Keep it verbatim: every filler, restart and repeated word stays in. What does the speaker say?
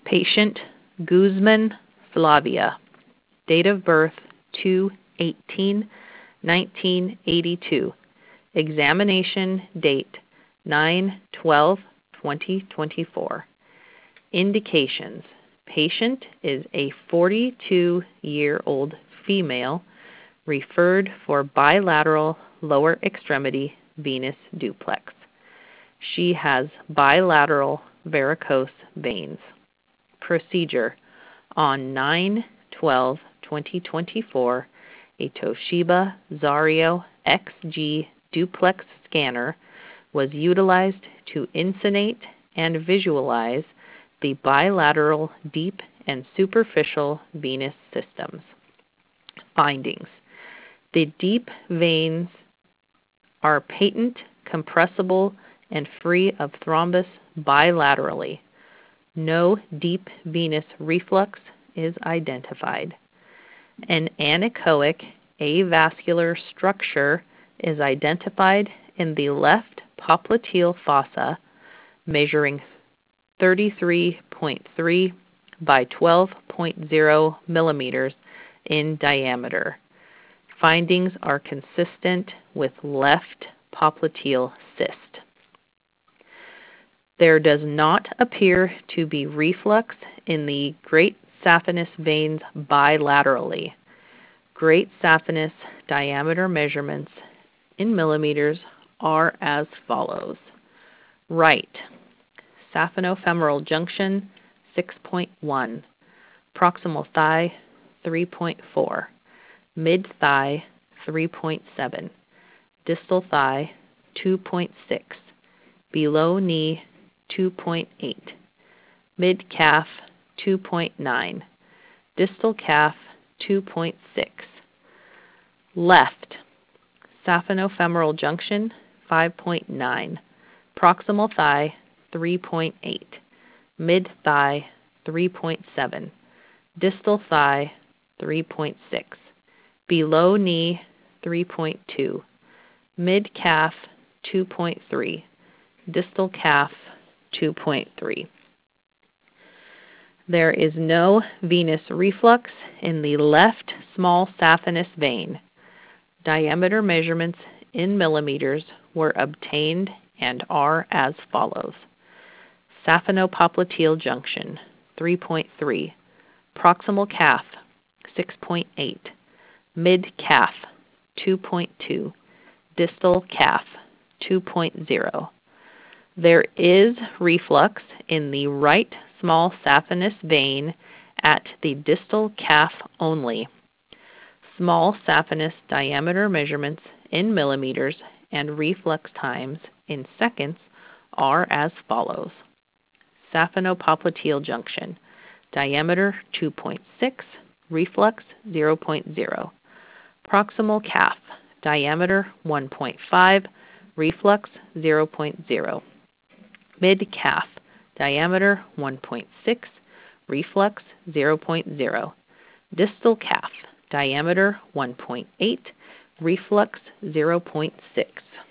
Patient Guzman Flavia. Date of birth two eighteen nineteen eighty-two. Examination date nine twelve twenty twenty-four. Indications. Patient is a forty-two-year-old female referred for bilateral lower extremity venous duplex. She has bilateral varicose veins. Procedure. On nine twelve twenty twenty-four, a Toshiba Zario X G duplex scanner was utilized to insunate and visualize the bilateral deep and superficial venous systems. Findings. The deep veins are patent, compressible, and free of thrombus bilaterally. No deep venous reflux is identified. An anechoic avascular structure is identified in the left popliteal fossa, measuring thirty-three point three by twelve point zero millimeters in diameter. Findings are consistent with left popliteal cyst. There does not appear to be reflux in the great saphenous veins bilaterally. Great saphenous diameter measurements in millimeters are as follows. Right. Saphenofemoral junction six point one. Proximal thigh three point four. Mid-thigh three point seven. Distal thigh two point six. Below knee two point eight. Mid-calf two point nine. Distal calf two point six. Left. Saphenofemoral junction five point nine. Proximal thigh three point eight. Mid-thigh three point seven. Distal thigh three point six. Below knee three point two. Mid-calf two point three. Distal calf two point three. There is no venous reflux in the left small saphenous vein. Diameter measurements in millimeters were obtained and are as follows. Saphenopopliteal junction three point three. Proximal calf six point eight. Mid-calf two point two. Distal calf two point zero. There is reflux in the right small saphenous vein at the distal calf only. Small saphenous diameter measurements in millimeters and reflux times in seconds are as follows. Saphenopopliteal junction. Diameter two point six. Reflux zero point zero. Proximal calf. Diameter one point five. Reflux zero point zero. Mid-calf. Diameter one point six. Reflux zero point zero. Distal calf. Diameter one point eight. Reflux zero point six.